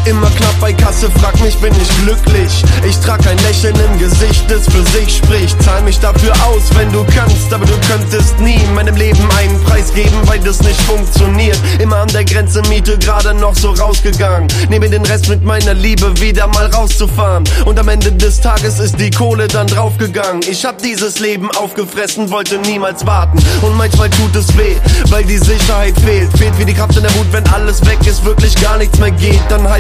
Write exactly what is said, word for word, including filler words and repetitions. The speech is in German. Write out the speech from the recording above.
Immer knapp bei Kasse, frag mich, bin ich glücklich? Ich trag ein Lächeln im Gesicht, das für sich spricht. Zahl mich dafür aus, wenn du kannst, aber du könntest nie meinem Leben einen Preis geben, weil das nicht funktioniert. Immer an der Grenze, Miete gerade noch so rausgegangen. Nehme den Rest mit meiner Liebe wieder mal rauszufahren. Und am Ende des Tages ist die Kohle dann draufgegangen. Ich hab dieses Leben aufgefressen, wollte niemals warten. Und manchmal tut es weh, weil die Sicherheit fehlt. Fehlt wie die Kraft in der Wut, wenn alles weg ist, wirklich gar nichts mehr geht. Dann halt